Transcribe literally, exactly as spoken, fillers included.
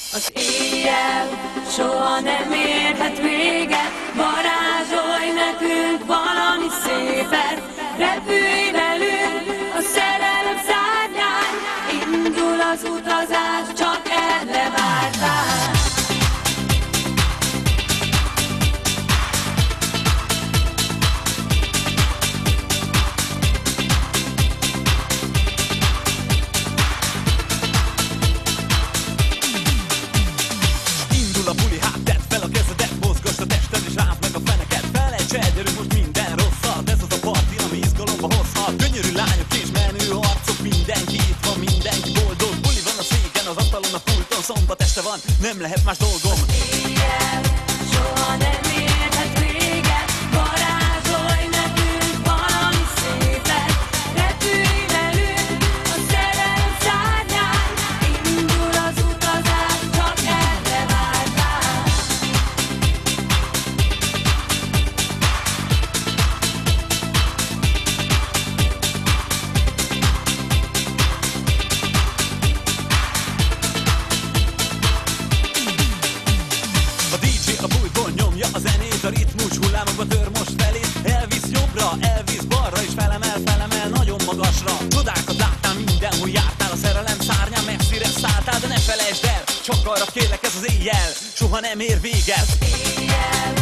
Az éjjel soha nem érhet véget, varázsolj nekünk valami szépet, repülj velünk a szerelem szárnyán, indul az utazás, csak erre vártál. A buli, hát tedd fel a kezedet, mozgasd a tested és rázd meg a feneket. Felejts el, gyerünk most minden rosszat, ez az a parti, ami izgalomba hozhat. Gyönyörű lányok és menő arcok, mindenki itt van, mindenki boldog. Buli van a széken, az asztalon, a pulton, szombat este van, nem lehet más dolgom. Éjjel soha nem érhet véget, varázsolj nekünk valami szépet, repülj velünk a szerelem szárnyán, indul az utazás, csak erre vártál. A dé dzsé a bújból nyomja a zenét, a ritmus hullámokba tör most felé. Elvisz jobbra, elvisz balra, és felemel, felemel nagyon magasra. Csodákat láttál, mindenhol jártál, a szerelem szárnyán messzire szálltál, de ne felejtsd el, csak arra kérlek, ez az éjjel soha nem ér véget. Éjjel